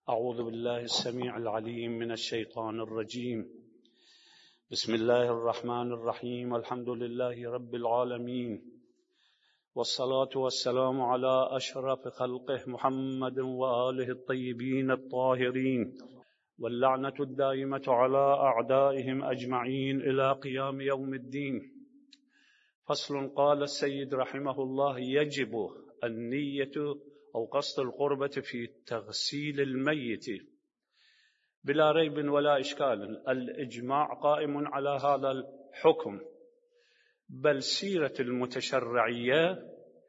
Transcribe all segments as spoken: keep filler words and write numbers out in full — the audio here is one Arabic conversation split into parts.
أعوذ بالله السميع العليم من الشيطان الرجيم. بسم الله الرحمن الرحيم. والحمد لله رب العالمين، والصلاة والسلام على أشرف خلقه محمد وآله الطيبين الطاهرين، واللعنة الدائمة على أعدائهم أجمعين إلى قيام يوم الدين. فصل. قال السيد رحمه الله: يجب النية أو قصد القربة في تغسيل الميت بلا ريب ولا إشكال. الإجماع قائم على هذا الحكم، بل سيرة المتشرعية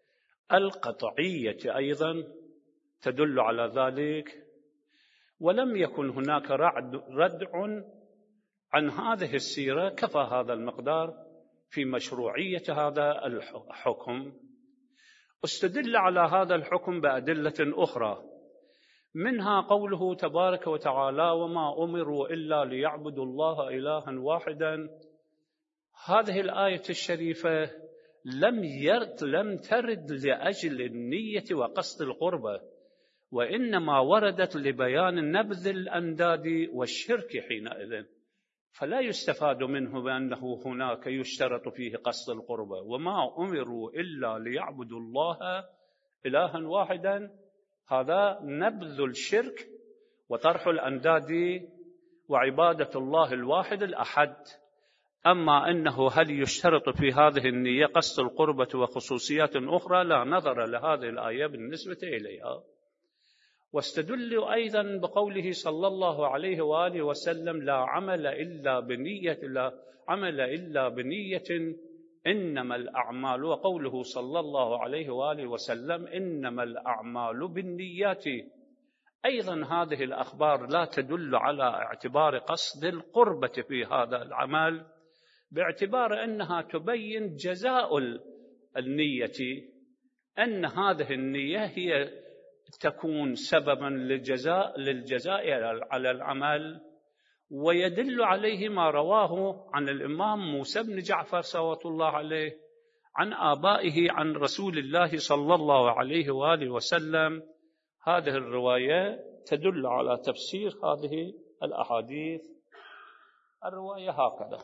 القطعية أيضا تدل على ذلك، ولم يكن هناك ردع عن هذه السيرة. كفى هذا المقدار في مشروعية هذا الحكم. استدل على هذا الحكم بأدلة أخرى، منها قوله تبارك وتعالى: وما أمروا إلا ليعبدوا الله إلها واحدا. هذه الآية الشريفة لم يرد لم ترد لأجل النية وقصد القربة، وإنما وردت لبيان نبذ الأنداد والشرك حينئذ، فلا يستفاد منه بأنه هناك يشترط فيه قصد القربة. وما أمروا إلا ليعبدوا الله إلها واحدا، هذا نبذ الشرك وطرح الأنداد وعبادة الله الواحد الأحد. أما أنه هل يشترط في هذه النية قصد القربة وخصوصيات أخرى، لا نظر لهذه الآية بالنسبة إليها. واستدل أيضا بقوله صلى الله عليه وآله وسلم: لا عمل إلا بنية لا عمل إلا بنية إنما الأعمال. وقوله صلى الله عليه وآله وسلم: إنما الأعمال بالنيات. أيضا هذه الأخبار لا تدل على اعتبار قصد القربة في هذا العمل، باعتبار أنها تبين جزاء النية، أن هذه النية هي تكون سببا للجزاء للجزاء على العمل. ويدل عليه ما رواه عن الإمام موسى بن جعفر صلوات الله عليه عن آبائه عن رسول الله صلى الله عليه وآله وسلم. هذه الرواية تدل على تفسير هذه الأحاديث. الرواية هكذا: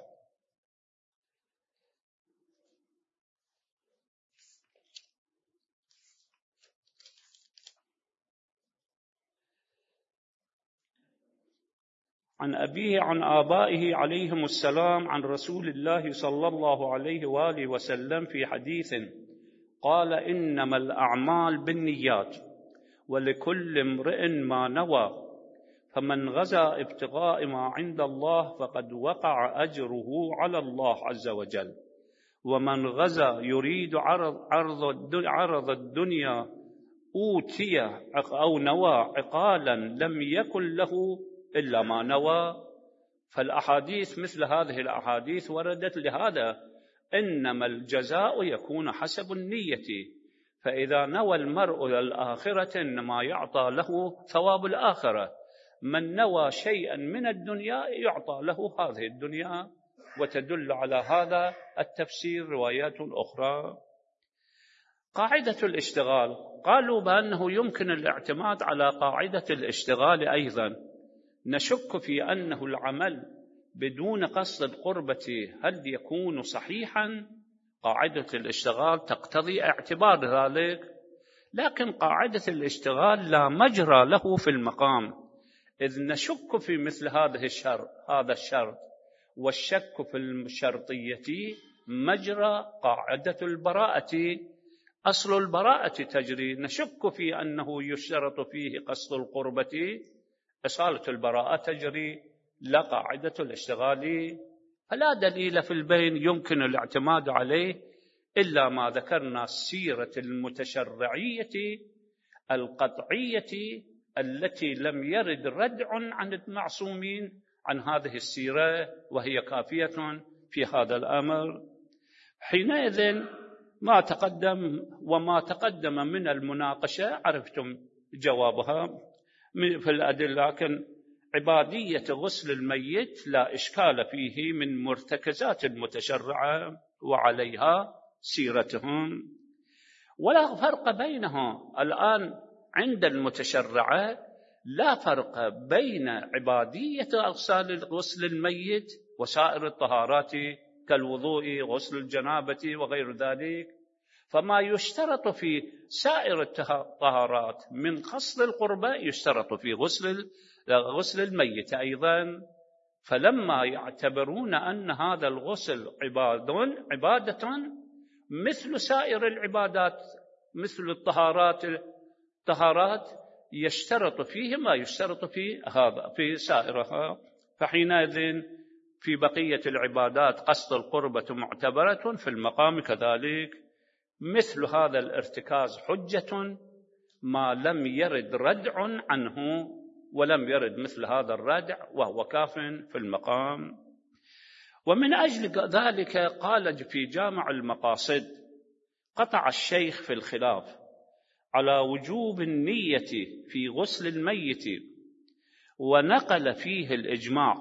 عن أبيه عن آبائه عليهم السلام عن رسول الله صلى الله عليه وآله وسلم في حديث قال: إنما الأعمال بالنيات ولكل امرئ ما نوى، فمن غزا ابتغاء ما عند الله فقد وقع أجره على الله عز وجل، ومن غزا يريد عرض, عرض الدنيا أوتي أو نوى عقالا لم يكن له إلا ما نوى. فالأحاديث مثل هذه الأحاديث وردت لهذا، إنما الجزاء يكون حسب النية، فإذا نوى المرء الآخرة إنما يعطى له ثواب الآخرة، من نوى شيئا من الدنيا يعطى له هذه الدنيا. وتدل على هذا التفسير روايات أخرى. قاعدة الاشتغال، قالوا بأنه يمكن الاعتماد على قاعدة الاشتغال أيضا. نشك في أنه العمل بدون قصد القربة هل يكون صحيحا؟ قاعدة الاشتغال تقتضي اعتبار ذلك، لكن قاعدة الاشتغال لا مجرى له في المقام، إذ نشك في مثل هذه الشرط هذا الشرط والشك في الشرطية مجرى قاعدة البراءة. أصل البراءة تجري. نشك في أنه يشترط فيه قصد القربة، إصالة البراءة تجري، لا قاعدة الاشتغال. فلا دليل في البين يمكن الاعتماد عليه إلا ما ذكرنا، السيرة المتشرعية القطعية التي لم يرد ردع عن المعصومين عن هذه السيرة، وهي كافية في هذا الأمر. حينئذ ما تقدم وما تقدم من المناقشة عرفتم جوابها في الأدلة، لكن عبادية غسل الميت لا إشكال فيه من مرتكزات المتشرعة وعليها سيرتهم، ولا فرق بينها الآن عند المتشرعة لا فرق بين عبادية أغسال غسل الميت وسائر الطهارات كالوضوء، غسل الجنابة وغير ذلك، فما يشترط في سائر الطهارات من قصد القربة يشترط في غسل غسل الميت أيضا. فلما يعتبرون أن هذا الغسل عباد عبادة مثل سائر العبادات، مثل الطهارات الطهارات يشترط فيه ما يشترط في هذا في سائرها، فحينئذ في بقية العبادات قصد القربة معتبرة، في المقام كذلك. مثل هذا الارتكاز حجة ما لم يرد ردع عنه، ولم يرد مثل هذا الردع وهو كاف في المقام. ومن أجل ذلك قال في جامع المقاصد: قطع الشيخ في الخلاف على وجوب النية في غسل الميت، ونقل فيه الإجماع،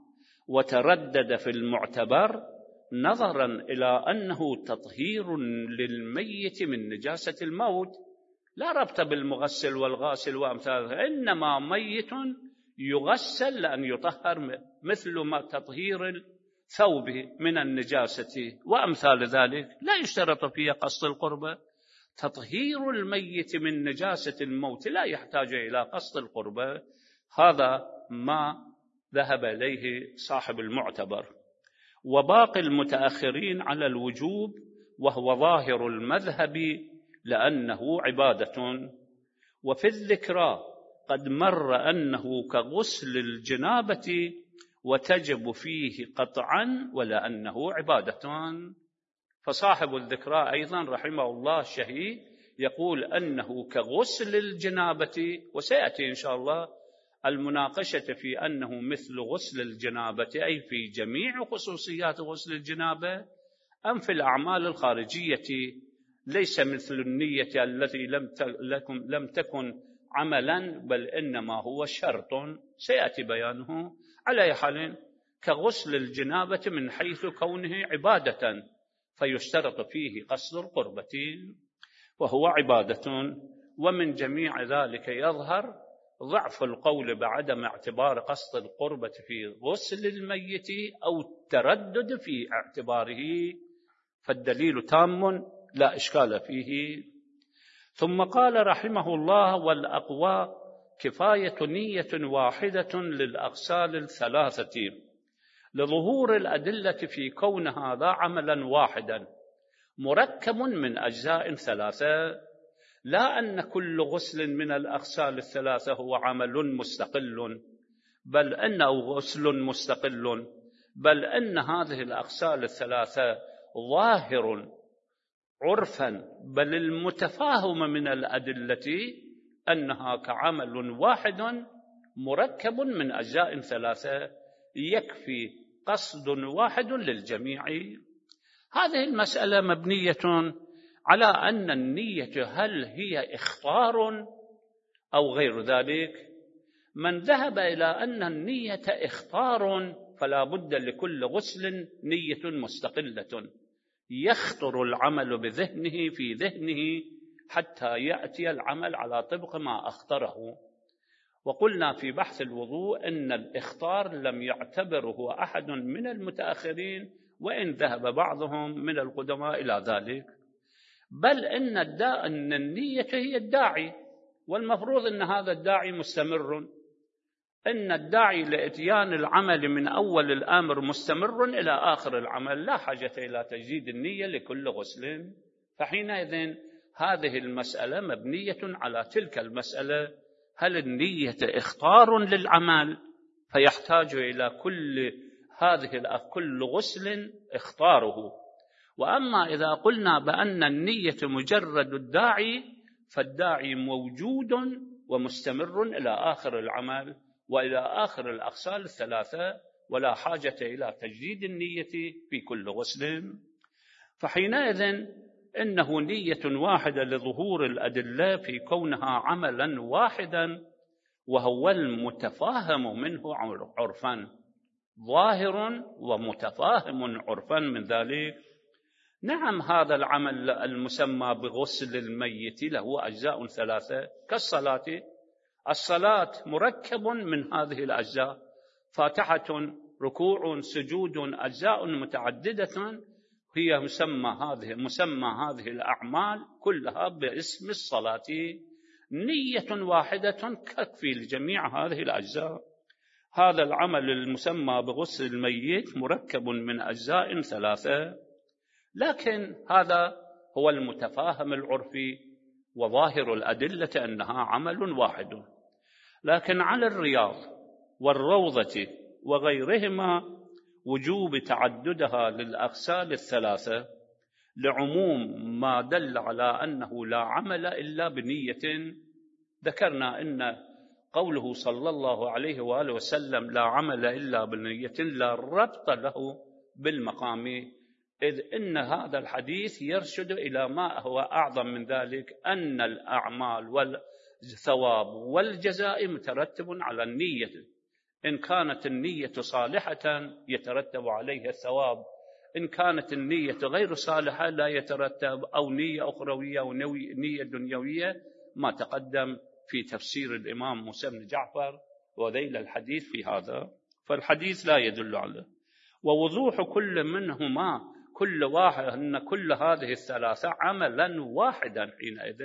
وتردد في المعتبر نظرا إلى أنه تطهير للميت من نجاسة الموت، لا ربط بالمغسل والغاسل وأمثاله، إنما ميت يغسل لأن يطهر مثل ما تطهير ثوبه من النجاسة وأمثال ذلك، لا يشترط فيه قصد القربة. تطهير الميت من نجاسة الموت لا يحتاج إلى قصد القربة، هذا ما ذهب إليه صاحب المعتبر. وباقي المتأخرين على الوجوب، وهو ظاهر المذهب لأنه عبادة. وفي الذكرى قد مر أنه كغسل الجنابة وتجب فيه قطعا ولأنه عبادة. فصاحب الذكرى أيضا رحمه الله الشهي يقول أنه كغسل الجنابة، وسيأتي إن شاء الله المناقشة في أنه مثل غسل الجنابة أي في جميع خصوصيات غسل الجنابة أم في الأعمال الخارجية، ليس مثل النية التي لم تكن عملا بل إنما هو شرط سيأتي بيانه. على أي حال كغسل الجنابة من حيث كونه عبادة فيشترط فيه قصد القربة وهو عبادة. ومن جميع ذلك يظهر ضعف القول بعدم اعتبار قصد القربة في غسل الميت أو التردد في اعتباره، فالدليل تام لا إشكال فيه. ثم قال رحمه الله: والأقوى كفاية نية واحدة للأغسال الثلاثة، لظهور الأدلة في كون هذا عملا واحدا مركب من أجزاء ثلاثة، لا أن كل غسل من الأغسال الثلاثة هو عمل مستقل، بل أنه غسل مستقل، بل أن هذه الأغسال الثلاثة ظاهر عرفا، بل المتفاهم من الأدلة أنها كعمل واحد مركب من أجزاء ثلاثة يكفي قصد واحد للجميع. هذه المسألة مبنية على أن النية هل هي إخطار أو غير ذلك. من ذهب إلى أن النية إخطار فلا بد لكل غسل نية مستقلة يخطر العمل بذهنه في ذهنه حتى يأتي العمل على طبق ما أخطره. وقلنا في بحث الوضوء أن الإخطار لم يعتبره أحد من المتأخرين، وإن ذهب بعضهم من القدماء إلى ذلك، بل إن, الدا... أن النية هي الداعي، والمفروض أن هذا الداعي مستمر، إن الداعي لإتيان العمل من أول الأمر مستمر إلى آخر العمل، لا حاجة إلى تجديد النية لكل غسل. فحينئذ هذه المسألة مبنية على تلك المسألة: هل النية إخطار للعمل فيحتاج إلى كل هذه كل غسل إخطاره، وأما إذا قلنا بأن النية مجرد الداعي فالداعي موجود ومستمر إلى آخر العمل وإلى آخر الأغسال الثلاثة، ولا حاجة إلى تجديد النية في كل غسل. فحينئذ إنه نية واحدة لظهور الأدلة في كونها عملا واحدا، وهو المتفاهم منه عرفا، ظاهر ومتفاهم عرفا من ذلك. نعم، هذا العمل المسمى بغسل الميت له أجزاء ثلاثة كالصلاة، الصلاة مركب من هذه الأجزاء، فاتحة، ركوع، سجود، أجزاء متعددة، هي مسمى هذه مسمى هذه الأعمال كلها باسم الصلاة. نية واحدة تكفي لجميع هذه الأجزاء. هذا العمل المسمى بغسل الميت مركب من أجزاء ثلاثة، لكن هذا هو المتفاهم العرفي وظاهر الأدلة أنها عمل واحد. لكن على الرياض والروضة وغيرهما وجوب تعددها للأغسال الثلاثة، لعموم ما دل على أنه لا عمل إلا بنية. ذكرنا أن قوله صلى الله عليه وآله وسلم لا عمل إلا بنية لا ربط له بالمقام، إذ إن هذا الحديث يرشد إلى ما هو أعظم من ذلك، أن الأعمال والثواب والجزاء مترتب على النية. إن كانت النية صالحة يترتب عليها الثواب، إن كانت النية غير صالحة لا يترتب، أو نية أخروية أو نية دنيوية، ما تقدم في تفسير الإمام موسى بن جعفر وذيل الحديث في هذا. فالحديث لا يدل عليه. ووضوح كل منهما كل واحد أن كل هذه الثلاثة عملا واحدا حينئذ،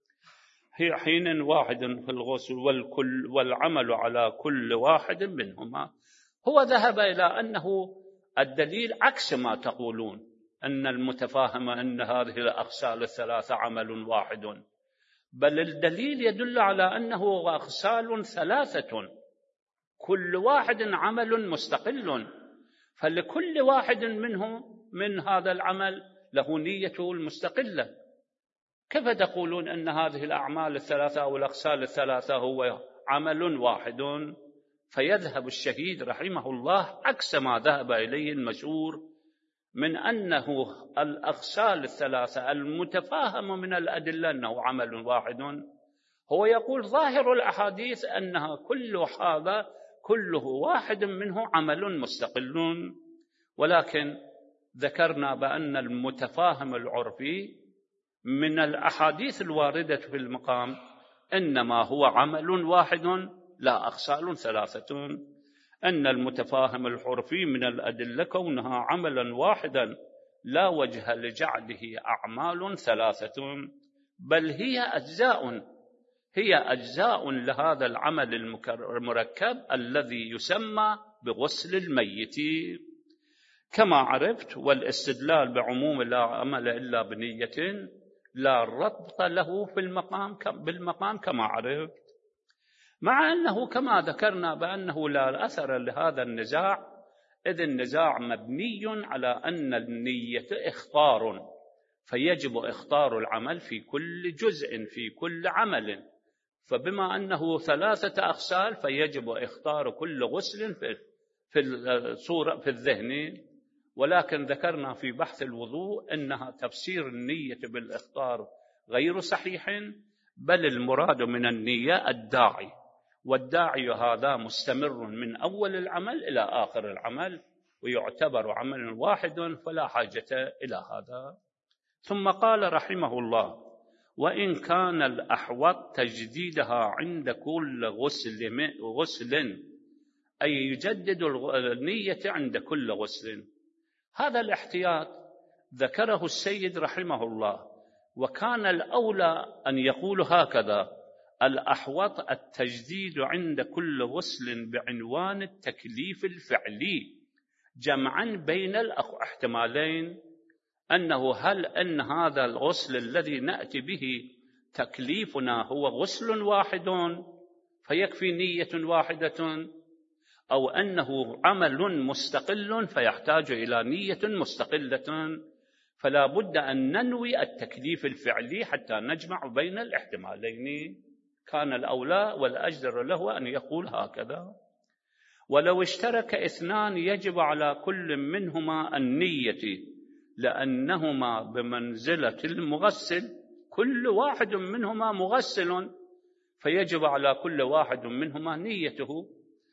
هي حين واحد في الغسل والكل والعمل على كل واحد منهما. هو ذهب إلى أنه الدليل عكس ما تقولون، أن المتفاهم أن هذه الأغسال الثلاثة عمل واحد، بل الدليل يدل على أنه أغسال ثلاثة كل واحد عمل مستقل، فلكل واحد منهم من هذا العمل له نيته المستقلة. كيف تقولون أن هذه الأعمال الثلاثة أو الأغسال الثلاثة هو عمل واحد؟ فيذهب الشهيد رحمه الله عكس ما ذهب إليه المشهور من أنه الأغسال الثلاثة المتفاهم من الأدلة أنه عمل واحد. هو يقول ظاهر الأحاديث أنها كل هذا كله واحد منه عمل مستقل، ولكن ذكرنا بأن المتفاهم العرفي من الأحاديث الواردة في المقام إنما هو عمل واحد لا أغسال ثلاثة، أن المتفاهم العرفي من الأدلة كونها عملا واحدا لا وجه لجعله أعمال ثلاثة، بل هي أجزاء هي أجزاء لهذا العمل المركب الذي يسمى بغسل الميت كما عرفت. والاستدلال بعموم لا عمل إلا بنية لا ربط له في المقام بالمقام كما عرفت، مع أنه كما ذكرنا بأنه لا أثر لهذا النزاع، إذ النزاع مبني على أن النية إخطار، فيجب إخطار العمل في كل جزء في كل عمل، فبما أنه ثلاثة أغسال فيجب إخطار كل غسل في في الصورة في الذهن. ولكن ذكرنا في بحث الوضوء أنها تفسير النية بالإخطار غير صحيح، بل المراد من النية الداعي، والداعي هذا مستمر من أول العمل إلى آخر العمل ويعتبر عمل واحد، فلا حاجة إلى هذا. ثم قال رحمه الله: وإن كان الأحوط تجديدها عند كل غسل غسل أي يجدد النية عند كل غسل. هذا الاحتياط ذكره السيد رحمه الله، وكان الأولى أن يقول هكذا: الأحوط التجديد عند كل غسل بعنوان التكليف الفعلي، جمعا بين الاحتمالين، أنه هل أن هذا الغسل الذي نأتي به تكليفنا هو غسل واحد فيكفي نية واحدة، أو أنه عمل مستقل فيحتاج إلى نية مستقلة، فلا بد أن ننوي التكليف الفعلي حتى نجمع بين الاحتمالين. كان الأولى والأجدر له أن يقول هكذا: ولو اشترك اثنان يجب على كل منهما النية، لأنهما بمنزلة المغسل، كل واحد منهما مغسل فيجب على كل واحد منهما نيته.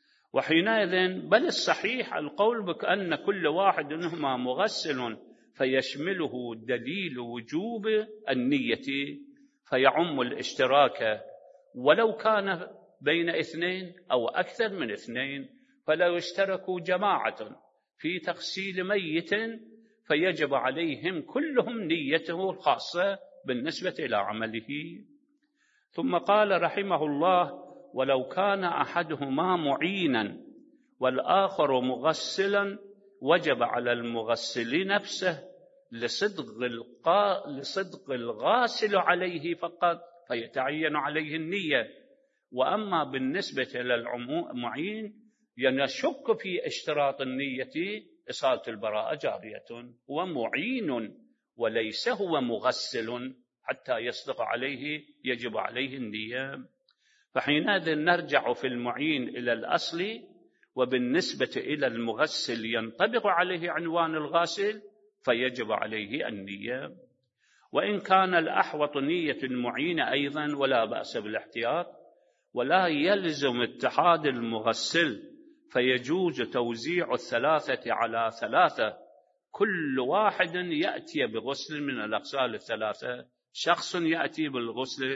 وحينئذ بل الصحيح القول بأن كل واحد منهما مغسل فيشمله دليل وجوب النية فيعم الاشتراك، ولو كان بين اثنين أو أكثر من اثنين، فلو اشتركوا جماعة في تغسيل ميت فيجب عليهم كلهم نيته الخاصة بالنسبة إلى عمله. ثم قال رحمه الله: ولو كان أحدهما معينا والآخر مغسلا وجب على المغسل نفسه لصدق, القا... لصدق الغاسل عليه فقط فيتعين عليه النية. وأما بالنسبة إلى المعين يشك في اشتراط النية، إصالة البراءة جارية، هو معين وليس هو مغسل، حتى يصدق عليه يجب عليه النية. فحينئذ نرجع في المعين إلى الأصل، وبالنسبة إلى المغسل ينطبق عليه عنوان الغاسل فيجب عليه النية. وإن كان الأحوط نية المعين أيضا ولا بأس بالاحتياط، ولا يلزم اتحاد المغسل، فيجوز توزيع الثلاثة على ثلاثة، كل واحد يأتي بغسل من الأغسال الثلاثة. شخص يأتي بالغسل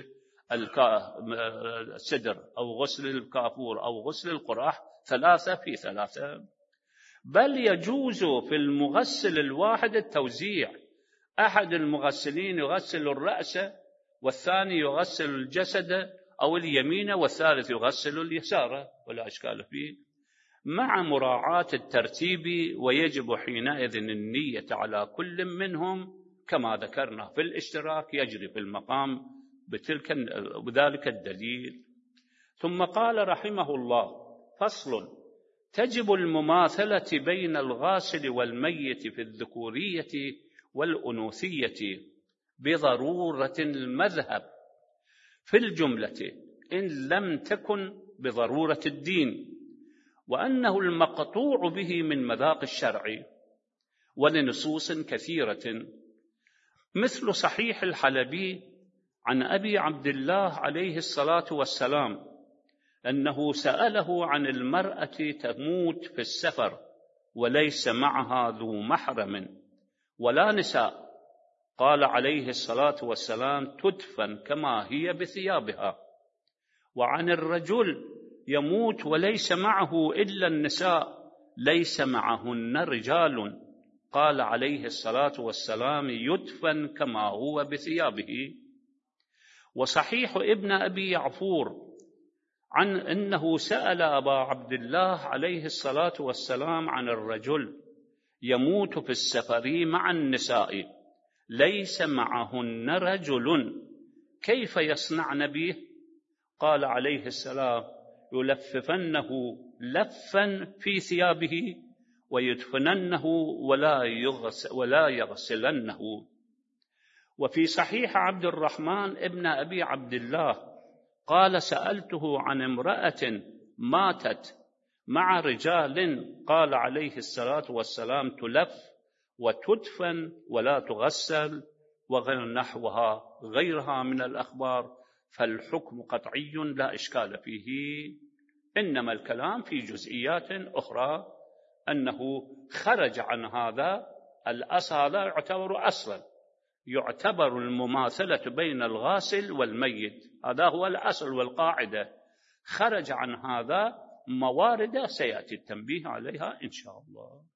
السدر أو غسل الكافور أو غسل القرح، ثلاثة في ثلاثة. بل يجوز في المغسل الواحد التوزيع، أحد المغسلين يغسل الرأس والثاني يغسل الجسد أو اليمين والثالث يغسل اليسار، ولا إشكال فيه، مع مراعاة الترتيب. ويجب حينئذ النية على كل منهم كما ذكرنا في الاشتراك يجري في المقام بتلك بذلك الدليل. ثم قال رحمه الله: فصل: تجب المماثلة بين الغاسل والميت في الذكورية والأنوثية بضرورة المذهب في الجملة، إن لم تكن بضرورة الدين، وأنه المقطوع به من مذاق الشرع ولنصوص كثيرة، مثل صحيح الحلبي عن أبي عبد الله عليه الصلاة والسلام أنه سأله عن المرأة تموت في السفر وليس معها ذو محرم ولا نساء، قال عليه الصلاة والسلام: تدفن كما هي بثيابها. وعن الرجل يموت وليس معه إلا النساء ليس معهن رجال، قال عليه الصلاة والسلام: يدفن كما هو بثيابه. وصحيح ابن أبي يعفور عن أنه سأل أبا عبد الله عليه الصلاة والسلام عن الرجل يموت في السفر مع النساء ليس معهن رجل، كيف يصنعن به؟ قال عليه السلام: يلففنه لفا في ثيابه ويدفننه ولا, يغسل ولا يغسلنه. وفي صحيح عبد الرحمن ابن أبي عبد الله قال: سألته عن امرأة ماتت مع رجال، قال عليه الصلاة والسلام: تلف وتدفن ولا تغسل، وغير نحوها غيرها من الأخبار، فالحكم قطعي لا إشكال فيه. إنما الكلام في جزئيات أخرى، أنه خرج عن هذا الأصل، هذا يعتبر أصلا، يعتبر المماثلة بين الغاسل والميت، هذا هو الأصل والقاعدة. خرج عن هذا موارد سيأتي التنبيه عليها إن شاء الله.